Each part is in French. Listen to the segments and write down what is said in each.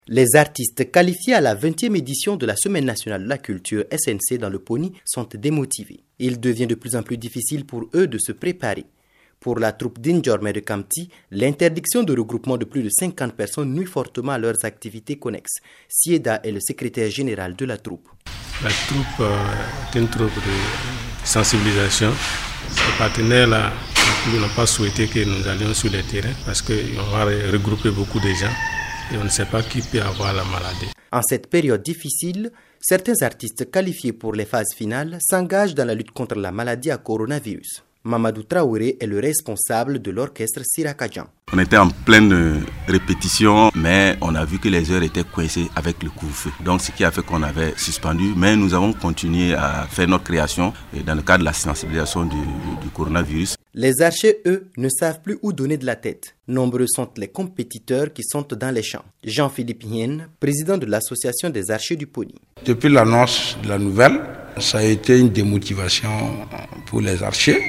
Les artistes qualifiés à la 20e édition de la Semaine nationale de la culture SNC dans le Poni sont démotivés. Il devient de plus en plus difficile pour eux de se préparer. Pour la troupe d'Injorme de Kamti, l'interdiction de regroupement de plus de 50 personnes nuit fortement à leurs activités connexes. Sieda est le secrétaire général de la troupe. La troupe est une troupe de sensibilisation. Ces partenaires-là n'ont pas souhaité que nous allions sur le terrain parce qu'on va regrouper beaucoup de gens et on ne sait pas qui peut avoir la maladie. En cette période difficile, certains artistes qualifiés pour les phases finales s'engagent dans la lutte contre la maladie à coronavirus. Mamadou Traoré est le responsable de l'orchestre Sirakajan. On était en pleine répétition, mais on a vu que les heures étaient coincées avec le couvre-feu. Donc ce qui a fait qu'on avait suspendu, mais nous avons continué à faire notre création dans le cadre de la sensibilisation du coronavirus. Les archers, eux, ne savent plus où donner de la tête. Nombreux sont les compétiteurs qui sont dans les champs. Jean-Philippe Hien, président de l'association des archers du Poni. Depuis l'annonce de la nouvelle, ça a été une démotivation pour les archers.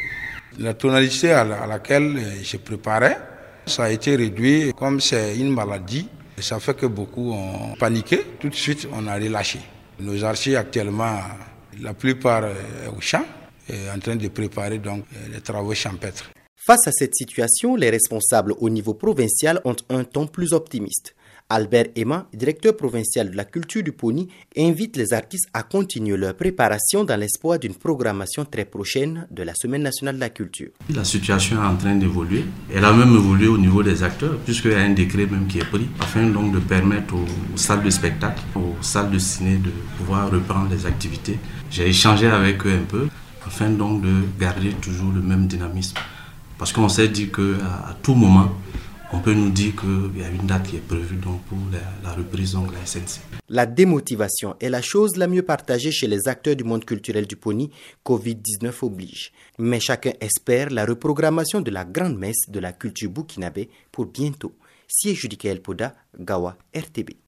La tonalité à laquelle je préparais, ça a été réduit. Comme c'est une maladie, ça fait que beaucoup ont paniqué. Tout de suite, on a relâché. Nos archers actuellement, la plupart au champ, en train de préparer donc les travaux champêtres. Face à cette situation, les responsables au niveau provincial ont un ton plus optimiste. Albert Emma, directeur provincial de la culture du Poni, invite les artistes à continuer leur préparation dans l'espoir d'une programmation très prochaine de la Semaine nationale de la culture. La situation est en train d'évoluer. Elle a même évolué au niveau des acteurs, puisqu'il y a un décret même qui est pris, afin donc de permettre aux salles de spectacle, aux salles de ciné de pouvoir reprendre les activités. J'ai échangé avec eux un peu, afin donc de garder toujours le même dynamisme. Parce qu'on s'est dit qu'à tout moment, on peut nous dire qu'il y a une date qui est prévue donc pour la reprise de la SNC. La démotivation est la chose la mieux partagée chez les acteurs du monde culturel du Poni. Covid-19 oblige. Mais chacun espère la reprogrammation de la grande messe de la culture burkinabé pour bientôt. Sié Judikael Poda, Gawa, RTB.